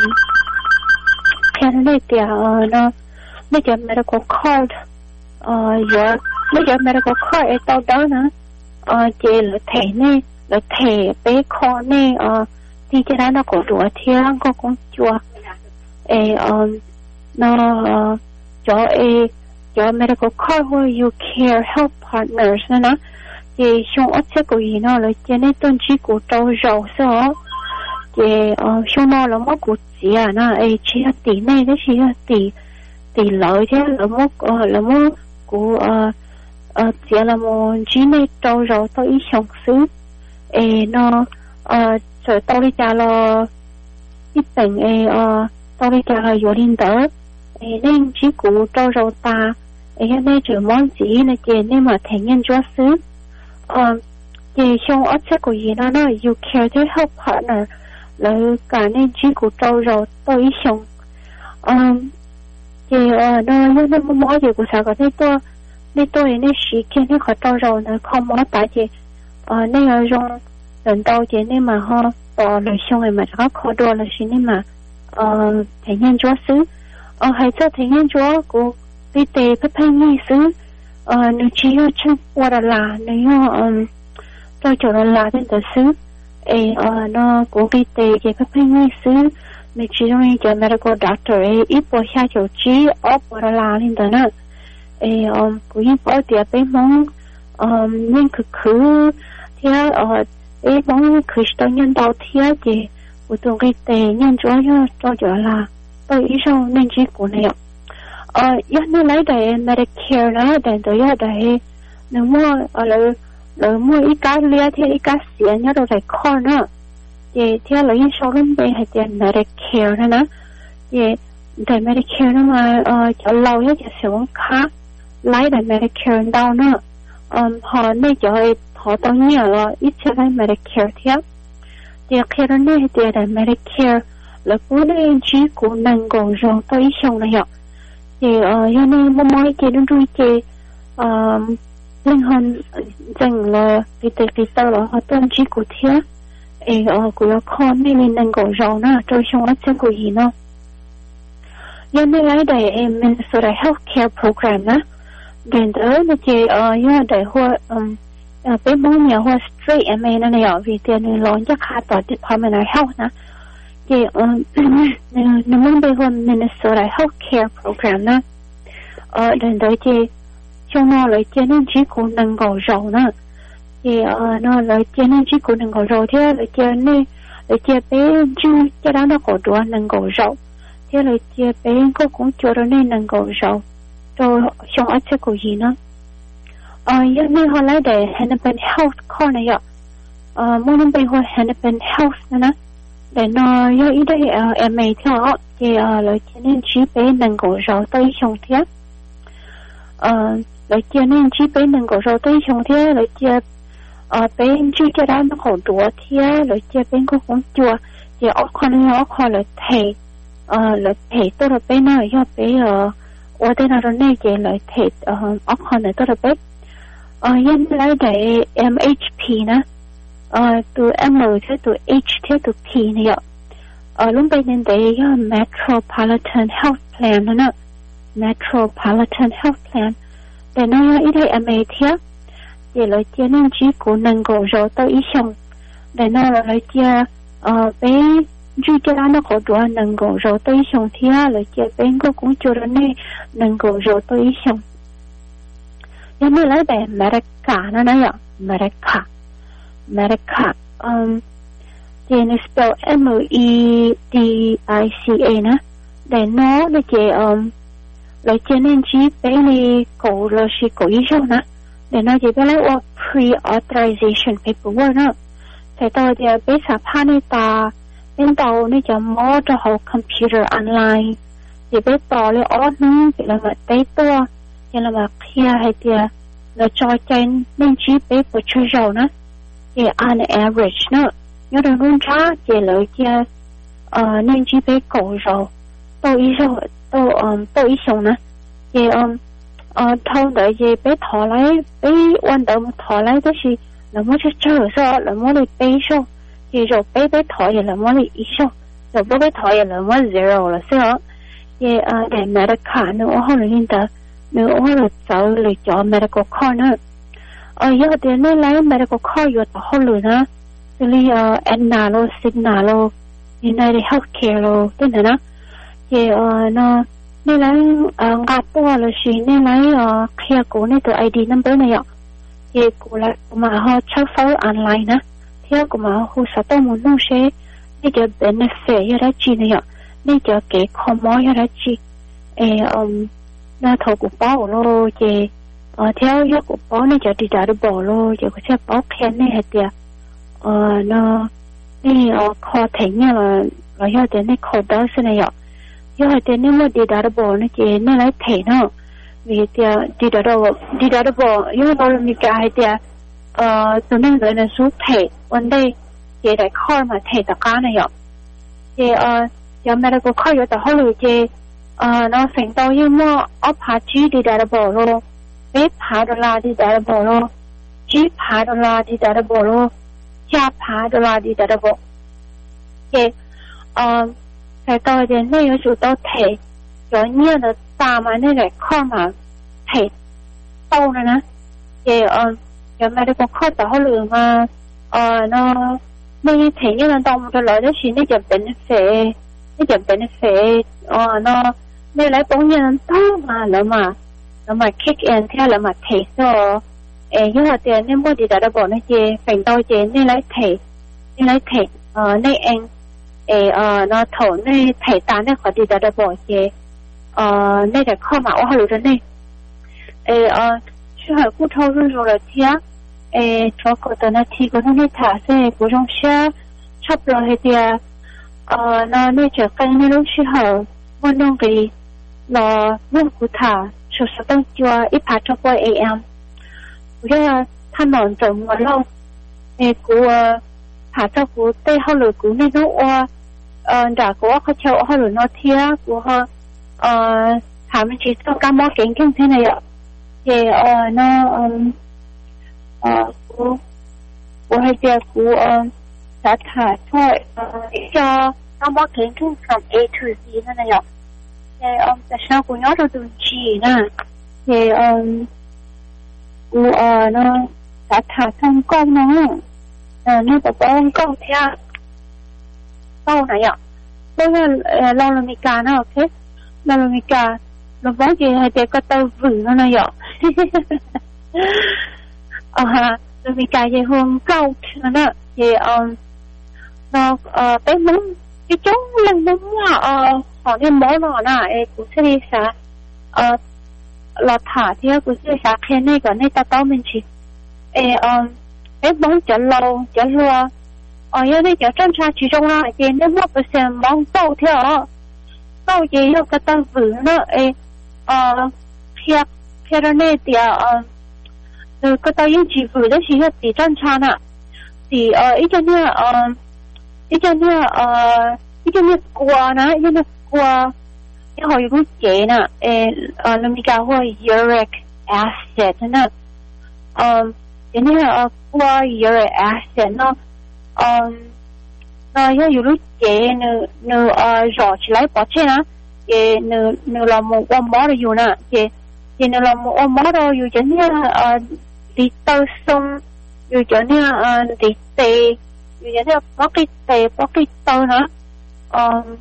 cái này thì ờ nó nó cho medical card ờ giờ nó cho medical card ở đâu đó nữa ờ chỉ là thẻ này là thẻ bé kho này ờ thì cái đó nó có đủ thiệt có cũng chua ê ờ nó cho ê cho medical card hoặc you care health partners nữa thì xong ở chỗ của gì nó là cho nên tôn chỉ của trâu rau sao thì ờ xong nó là mất của chị à nó ê chỉ là tỷ này đó chỉ là tỷ tỷ lợi thế là mất ờ là mất của ờ ờ chỉ là một chỉ này trâu rau tôi ý xong xứ ê nó ờ rồi tôi đi trả là ít bệnh ê ờ tôi đi trả là vô linh đỡ ê nên chỉ của trâu rau ta ê nên chỉ món gì này chị nên mà thành nhân chúa xứ ờ thì xong ở chỗ của gì nó nó you care to help partner là cả nên chỉ của trâu rau tôi ý xong ờ thì ờ nó nó nó mỗi gì của sao có thể tôi nên tôi nên sĩ kia nên khỏi trâu rau nó không mỗi tại chị ờ nên ở trong lần đầu chị nên mà họ bỏ lời xong rồi mà có khó đua là gì nên mà ờ thể nhân chúa xứ ờ hay cho thể nhân chúa của bị tệ phát thanh nghi xứ ờ nếu chỉ ở trong qua là nếu um tôi chỗ là là đến từ xứ ê ờ nó của bị tệ cái phát thanh nghi xứ mình chỉ nói cho medical doctor ê ít bỏ xa chỗ chỉ ở qua là lên đó nữa ê um cũng như bỏ tiệt bên mong um nên cứ cứ thì ờ ê mong cứ tôi nhân đạo thì thì của tôi cái tệ nhân chúa cho cho chỗ là tôi ý sao nên chỉ của này ờ giờ nó lấy để Medicare đó để tới giờ để nếu mua ở lại lại mua ít cái lia thì ít cái tiền nhớ đâu phải khó nữa thì theo lấy số lần về hay tiền Medicare nữa nè thì để Medicare nó mà ờ cho lâu nhất cho sử dụng khác lấy để Medicare đâu nữa um họ này cho họ tao nhiều rồi ít cho lấy Medicare theo thì khi đó này thì để Medicare là của đây chỉ của năng gồm rồi tôi ý xong này ạ thì ờ cho nên mong mỏi chị đến đuôi chị ờ linh hồn rằng là cái tệ cái tao là họ tôn chỉ của thiệt ê ờ của con này nên năng gồm rồi nó tôi xong ở trên của gì nó cho nên lấy để em Minnesota Healthcare Program đó đến đó là chị ờ như để hoa um bé bóng nhà hoa straight em a nó này ở vì tiền này lo chắc hai tòa Department of Health nè thì ờ nó muốn bây giờ Minnesota Healthcare Program đó ờ đến đấy thì trong nó lại cho nên chỉ của năng cầu dầu nữa thì ờ nó lại cho nên chỉ của năng cầu dầu thế lại cho nên lại cho bé chú cho đó nó có đủ năng cầu dầu thế lại cho bé có cũng cho đó nên năng cầu dầu rồi trong ở chỗ của gì nữa ờ giờ nên họ lấy để Hennepin Health Card này ạ ờ muốn bây giờ Hennepin Health nữa để nó do ý đây em ấy theo thì lời cho nên chỉ bé năng cổ rau tới trong thiết ờ lời cho nên chỉ bé năng cổ rau tới trong thiết lời cho ờ bé chưa cho đó nó còn đùa thiết lời cho bé có cũng chua giờ ở con nó khỏi là thầy ờ là thầy tôi là bé nào do bé ờ ở đây nào này giờ là thầy ờ ở con này tôi là bé ờ yên lại để em hát pê nè ờ từ M theo từ H theo từ P này ạ ờ lúc bây giờ để do Metropolitan Health Plan nữa nè Metropolitan Health Plan để nó ít hay em ấy theo để lại cho nên chỉ của năng够rồi tới ý xong để nó là lại cho ờ bé duy cho nó có đủ năng够rồi tới ý xong thì lại cho bé có cũng cho nó này năng够rồi tới ý xong nhưng mà lại để Medica nó nói ạ Medica Medica um thì nó spell M E D I C A nè để nó để cho um lại cho nên chỉ bé này cổ là chỉ cổ ý xong nè để nó chỉ biết lấy qua pre-authorization paperwork nữa thì tôi thì biết sắp hai này ta bên đầu này cho mua cho học computer online thì biết tỏ lấy ớt nữa thì là mà tế tua thì là mà kia hay thì là cho trên nên chỉ biết một chút rồi nữa thì on average nữa nhớ được luôn ra thì lợi chia nên chỉ biết cổ rồi tôi ý rồi tôi tôi ý xong nữa thì ờ thâu đợi gì bé thọ lấy bé quan đợi một thọ lấy đó thì là mới sẽ chơi sao là mới đi bé sao thì rồi bé bé thọ thì là mới đi ít sao rồi bé bé thọ thì là mới zero là sao thì ờ để medical nữa họ là hiện tại nữa họ là sợ lựa chọn medical card nữa ờ giờ thì nên lấy medical card rồi họ lựa nữa thì là Aetna lo Cigna lo United Healthcare lo thế này đó thì ờ nó nên lấy ngắt qua là gì nên lấy kia của này từ I D number này ạ thì của là mà họ check file online nè theo của mà họ sẽ tôi muốn nó sẽ nên cho benefit như đó chi này ạ nên cho cái common như đó chi um nó thầu của báo lo thì theo như của báo này cho đi trả được bỏ lo thì có thể báo khen này hay tiệt nó này khó thấy như là là do thế này khó đỡ thế này ạ do hay tên nếu mà đi đào bò nó chỉ nó lấy thể nó vì thì đi đào đi đào bò do nó là mình cái thì ờ tụi nó gọi là số thể vấn đề chỉ để coi mà thể tất cả này ạ thì ờ giờ mà nó có coi rồi tại họ lười thì ờ nó thành tao như mà ở phá chi đi đào bò luôn bé phá đô la đi đào bò luôn chi phá đô la đi đào bò luôn cha phá đô la đi đào bò thì ờ thì tôi thì nó有时都睇有念的大嘛那个课嘛睇到了呢也呃有没那个课到后来嘛呃那那睇那个到我们来的是那叫 benefit 那叫 benefit 哦那那来帮人到嘛了嘛了嘛 kick in theo了嘛睇so诶因为这那么的在那帮那些反倒这那来睇那来睇呃那 anh诶呃那头那睇单那块地在那帮些呃那个课嘛我还有着那诶呃去海骨头入入了天诶做过的那提过那塔是不用写差不多那点呃那那就跟那种时候我弄给了弄骨塔说是等就一排超过 A M 我要他们怎么弄诶我爬到骨背后了骨那种我呃đã cóเขาเช่าเขาหรือ nói theo của họ ờ thà mình chỉ có cái món kiện cái thế này ạ thì ờ nó ờ của của hai giờ của đã thả thôi cho cái món kiện cái from A to Z thế này ạ thì ông tại sao của nó được từ chỉ nè thì um của ờ nó đã thả thành công nó ờ nó có con câu theo câu này ạ đây là lo là mình cả nó ok lo là mình cả nó nói gì hay để có tao vừng nó này ạ ờ ha là mình cả gì hôm câu nó đó thì um nó ờ bé muốn cái chỗ lần muốn là ờ họ như món nó nè cũng sẽ đi xa ờ là thả thì cũng sẽ xa khen này còn này ta tao mình chỉ ê um bé muốn chở lâu chở lúa ờ giờ này chở chân xa chỉ trong là thì nếu mà bữa xem món tàu theo tàu gì yêu cái tàu vử nó ê ờ kia kia đó này thì ờ rồi cái tàu yêu chỉ vử đó chỉ là chỉ chân xa nè thì ờ ý cho nên ờ 一种呢呃一种呢瓜呢一种呢瓜一号有个碱呢诶呃那么讲话 uric acid 呢嗯一呢呃瓜 uric acid 呢嗯那要有个碱呢呢呃绕起来保持呢也呢呢老么我毛的有呢也也呢老么我毛的有一呢呃里头松有一呢呃里地有一呢包给地包给头呢嗯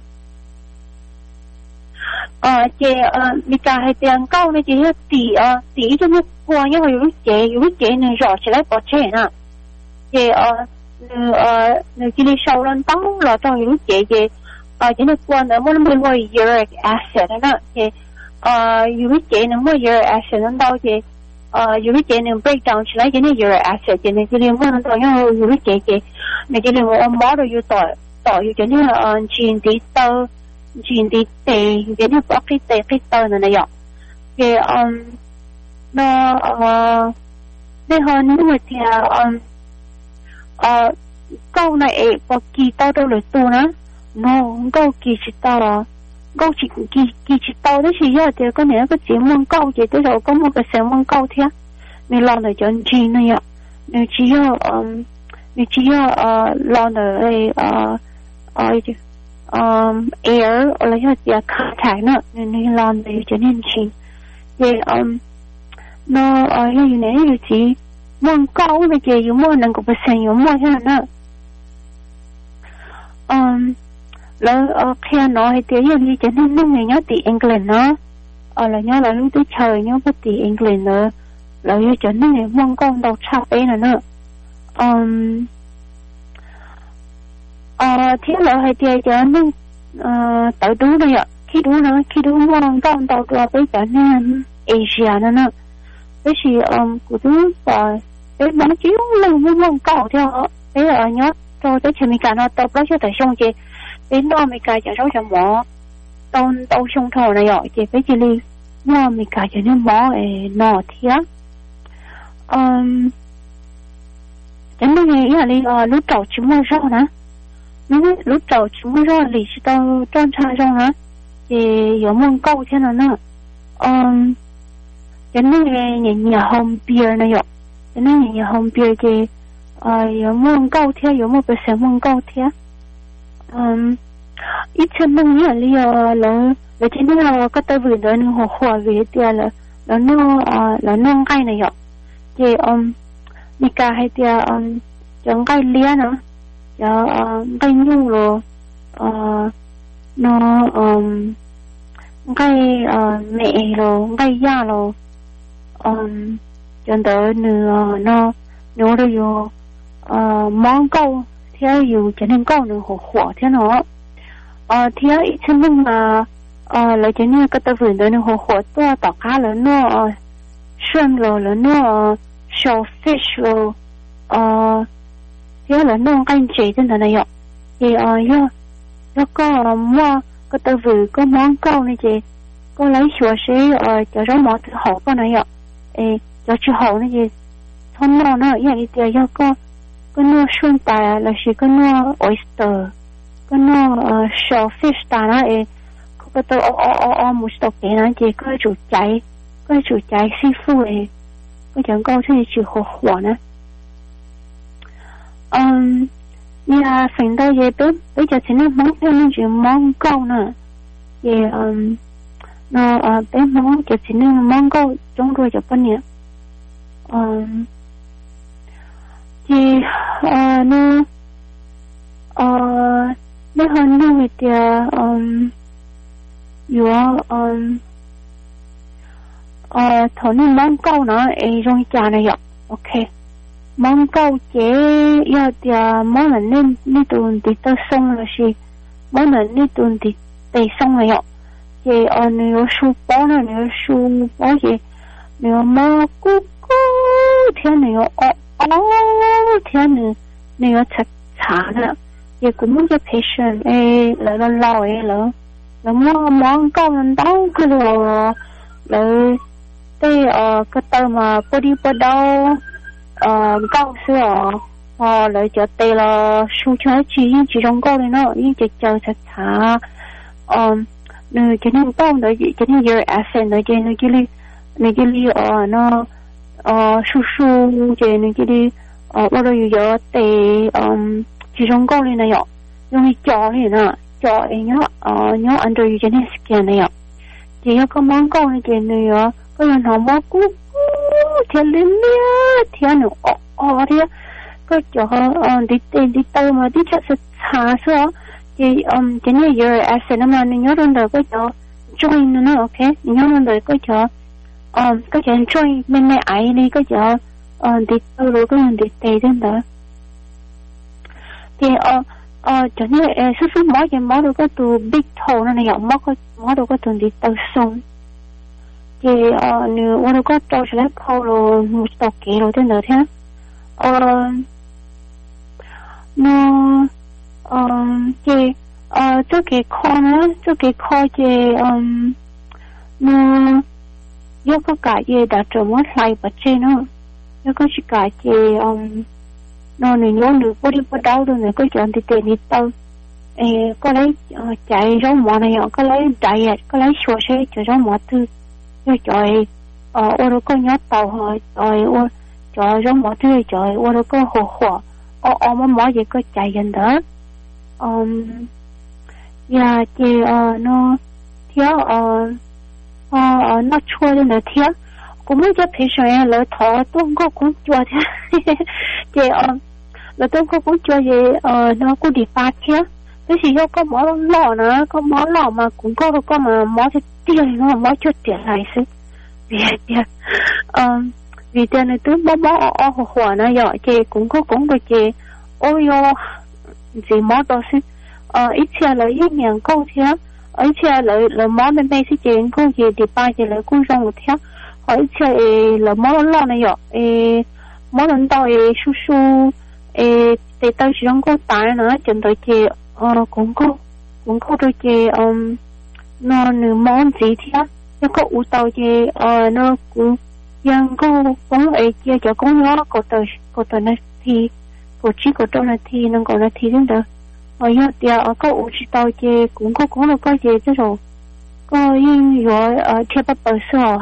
呃这呃你讲还这样高呢这些底啊底一种呢光因为有些有些呢绕起来保持呢这呃呢呃呢这里烧人刀了到有些些啊这呢光呢我们没有 uric acid 呢这呃有些呢没 uric acid 到这呃有些呢 break down 起来这呢 uric acid 这呢这里我们到有有些些那这里我毛的有到到有这呢呃基地到基地地有这呢包给地给到的那样这嗯那呃那好你们听嗯呃高呢诶包给到到了多呢no高给知道了高只给给知道的是要这个那个节目高这多少个么个新闻高听你老的讲真那样你只要嗯你只要呃老的诶呃呃就嗯 air 或者要这卡台呢你你老的有点年轻也嗯那呃要有哪有几梦高的这有么能够不生有么样呢嗯แล้วเออแค่น้อยเดียวนี้จะนั่งนั่งอย่างนี้ตีอังกฤษเนาะเออแล้วเนี่ยเราลูกได้เชยเนี่ยพอตีอังกฤษเนาะเราจะนั่งในมองกล้องดอกชาไปน่ะเนาะอืมเออที่เราให้เดียวจะนั่งเอ่อต่อดูเลยอ่ะคิดดูนะคิดดูมองกล้องดอกตัวไปจะนั่งเอเชียน่ะเนาะไม่ใช่อืมกูดูไปไปมันจิ้วเลยมองกล้องเท่าไปอะไรเนาะตัวจะเชื่อมีการเอาตัวเราจะแต่ช่องเจbên đó mình cài cho cháu cho mỏ tao tao xong thầu này rồi chị phải chỉ đi nó mình cài cho nó mỏ ấy nọ thiệt um chẳng bao ngày là đi lúc đầu chúng mua rau nè lúc lúc đầu chúng mua rau thì tao tròn cha rau hả thì có món câu thế nào nữa um chẳng bao ngày nhà nhà home beer này rồi chẳng bao ngày nhà home beer thì có món câu thế có một cái sản món câu thế um ít chân nông như là là là chỉ là có tới vừa đó nó hoa hoa về tiền là là nó là nông cây này vậy thì um đi cả hay thì um trồng cây lia nữa cho cây nhu rồi nó um cây mẹ rồi cây da rồi um cho tới nữa nó nó rồi vô món câu theo dù cho nên câu nữa hoa hoa thế nó ờ thì ít chân nhưng mà ờ lại cho nên cái tàu vườn đó nó hồ hồ to tàu cá lớn nó shrimp rồi lớn nó shellfish rồi ờ thì là nó canh chế trên đó này ạ thì ờ yo yo có mua cái tàu vườn có món câu này chị có lấy sữa sẽ ờ cho nó món thứ hậu con này ạ ê cho chú hậu này chị thôn nó nó vậy thì yo có có nó shrimp tài là chỉ có nó oyster cái nó shellfish ta nó ấy cái tôi o o o o một số cái nó chỉ có chủ cháy cái chủ cháy seafood ấy cái chẳng câu thì chỉ hồ hồ nữa um nhà phần đây về tới bây giờ thì nó món theo nó chỉ món câu nữa thì um nó bé món chỉ thì nó món câu trong rồi cho bên nhỉ um thì nó uh nếu hơn như thì um có um ờ thổ nên món câu nó ấy trong trà này ạ ok món câu chế yêu thì món là nên nên tuần thì tao xong là gì món là nên tuần thì tây xong rồi ạ thì ờ nếu su bó nó nếu su bó gì nếu mà cú cú thế nếu ờ ờ thế nếu nếu chặt chả nữa thì cũng muốn cho patient ấy là nó lâu ấy là là món món câu nó đau cái rồi là cái ờ cái tờ mà body body ờ câu xưa ờ lại cho tê là số cho chỉ chỉ trong câu này nó như chỉ chờ thật thà um nơi cái nên tông đấy cái nên giờ accent đấy cái nơi cái li nơi cái li ờ nó ờ số số cái nơi cái li ờ bắt đầu giờ tê um chỉ trong câu này này ạ用嚟做呢啦，做咗呃咗 under 咗啲 skin 嚟啊，只有個芒果呢件嚟啊，個人好蘑菇，甜啲咩？甜到哦哦啲，個就呃啲啲啲豆嘛，啲出食茶所，啲嗯啲呢有 acid 啊嘛，你有陣時個就 join 啦 ，OK， 你有陣時個就嗯個就 join 咩咩矮呢個就呃啲豆咯，個人啲地真的，啲呃。ờ cho nên số số mỗi cái mỗi đồ có từ big toe nó này mỗi cái mỗi đồ có từ đi từ sông thì ờ nếu mỗi đồ có trâu sẽ lấy khâu rồi một tàu kỹ rồi thế nữa thế ờ nó ờ thì ờ cho cái kho nữa cho cái kho thì um nó có có cái gì đã trở mất lại bật trên nữa nó có chỉ cái thì um nó này nhớ được có đi có đau rồi này có chọn thì tiền đi đâu, có lấy chạy rau mỏ này có lấy chạy có lấy xua xe cho rau mỏ thứ, rồi chạy ờ ô đâu có nhớ tàu hồi rồi ô chạy rau mỏ thứ chạy ô đâu có hồ hồ, ô ô mà mỏ gì có chạy gần đó, um, nhà thì ờ nó thiếu ờ ờ nó chua lên là thiếu, cũng mới cho thấy sao lỡ thọ tôi có cũng chua thế, thì ờ là tôi có cũng cho gì ờ nó cũng đi phát chứ thế thì do có món lò nữa có món lò mà cũng có có mà món thì tiền nó món cho tiền lại chứ vì tiền ờ vì tiền này tôi món món ở hồ hồ nó vậy thì cũng có cũng được gì ôi yo gì món đó chứ ờ ít chia lại ít nhận câu thế ít chia lại là món bên đây thì chuyện câu gì thì ba thì lại cũng rong một thế hỏi ít chia là món lò này vậy món lần đầu su su ê thì tôi chỉ không có tài nữa chừng tới chị ờ cũng có cũng có đôi chị um nó nửa món gì thế nó có u tàu chị ờ nó cũngยังก็cũng ấy kia cho cũng nó có tới có tới nó thì có chỉ có tới nó thì nó có nó thì đến đó ở nhà thì ở có u chỉ tàu chị cũng có cũng là có gì chứ rồi có yên rồi ở trên bờ bờ sông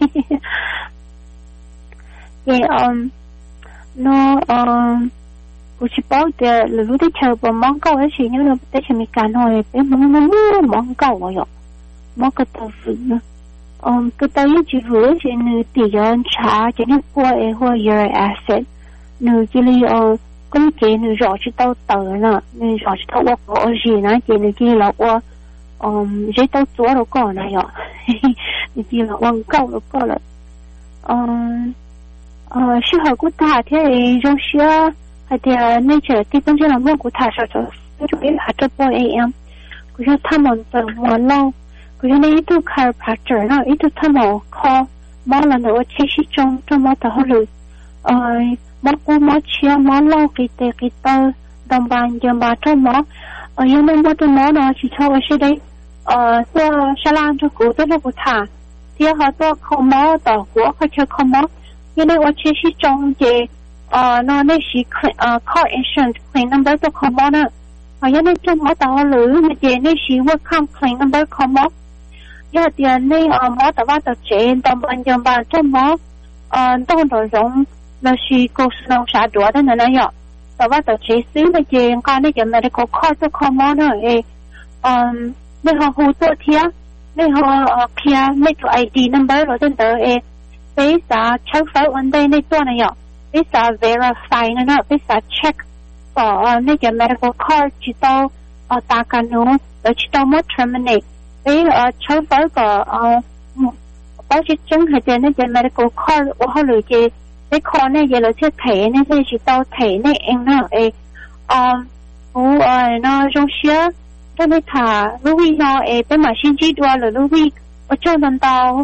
thì um nó um我去包的，例如的吃不芒果的是，因为在前面干好的，别芒芒芒芒果我哟，芒果豆腐呢，嗯，个豆一句话是你底人茶，今天过的或 uric acid，你这里呃，跟给你绕去到豆呢，你绕去到我我是呢，给你给了我，嗯，这都做了过了哟，嘿嘿，你给了我够了够了，嗯，呃，适合过大天种些。thì nên chờ thì bên trên là mua của thà sợ sợ chủ yếu là cho boy am của cho tham một từ một lâu của cho nên ít tu chiropractor nó ít tu tham một kho mỗi lần nữa chế sĩ trong trong mỗi tờ lử ờ mỗi cú mỗi chia mỗi lâu kỳ tệ kỳ tơ đồng bàn dầm bà trong mỗi ở những nơi mỗi tu mỗi nó chỉ cho cái đấy ờ tôi salon cho cụ tôi là của thà thì họ tôi không mỗi tờ của họ chơi không mỗi như này ở chế sĩ trong gì ờ nó đây chỉ ờ car insurance claim number tôi không có nữa ở những nơi trong mỗi tàu lưới mà chị đây chỉ welcome claim number không có giờ thì này ờ mỗi tàu tàu chế tàu ban giờ ban trong mỗi ờ tàu tàu giống là chỉ có nông sản đua đó nữa nhở tàu tàu chế xứ mà chị cái này giờ này có car tôi không có nữa ê um này họ hỗ trợ thiệt này họ kia này cho i đê number rồi tên đó ê bây giờ chắc phải vấn đề nàyตัวnày nhở bây giờ verify nữa nó bây giờ check ở nơi cái medical card chỉ tao ở ta cần nó ở chỉ tao mất terminate bây giờ cháu phải có báo chí chứng hay là nơi cái medical card ở họ lựa cái cái card này giờ là thiết thể này thì chỉ tao thể này em nó ấy um u nó trong xe cái này thà lúc đi nó ấy bên mà xin chỉ đua là lúc đi ở chỗนั้นtao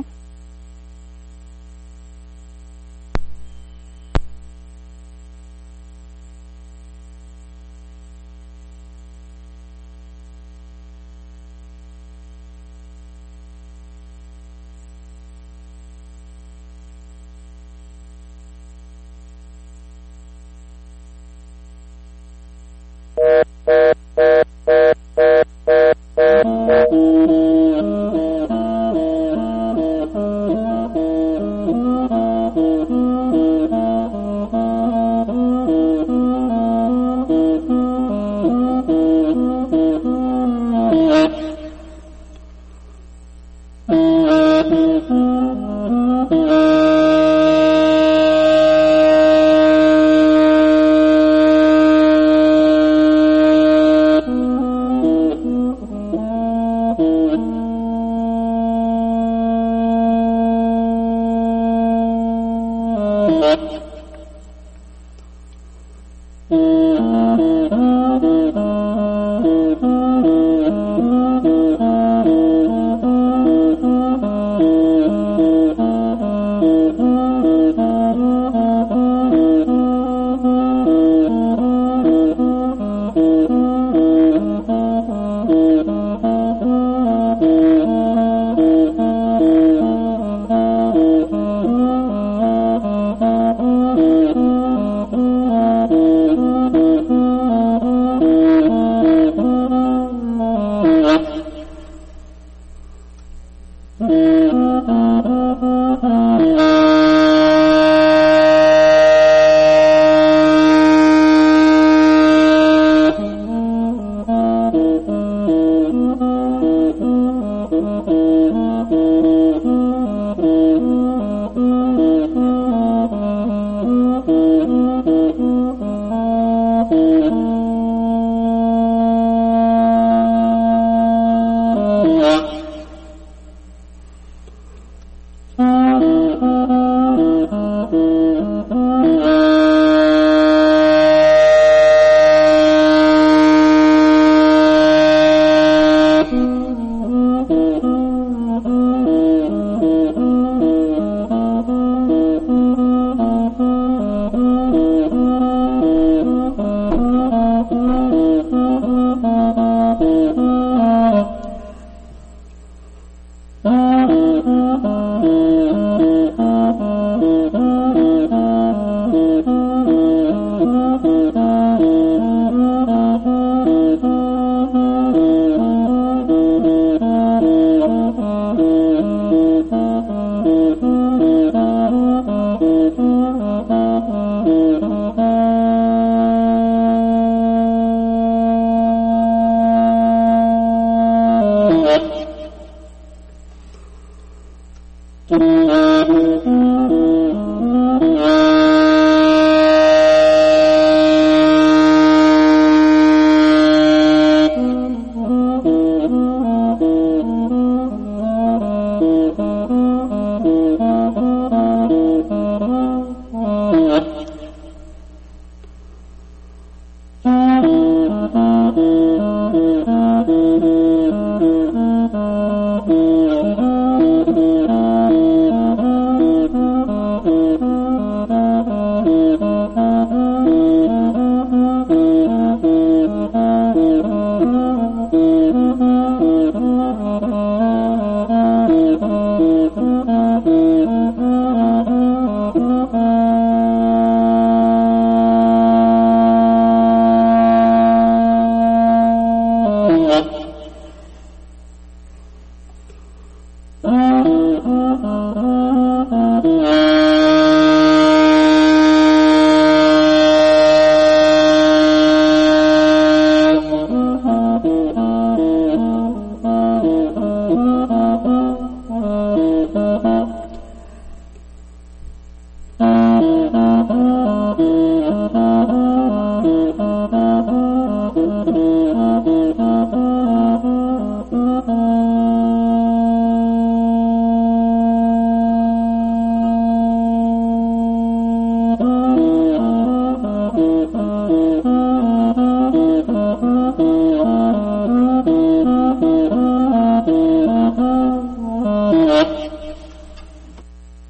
Mm-hmm.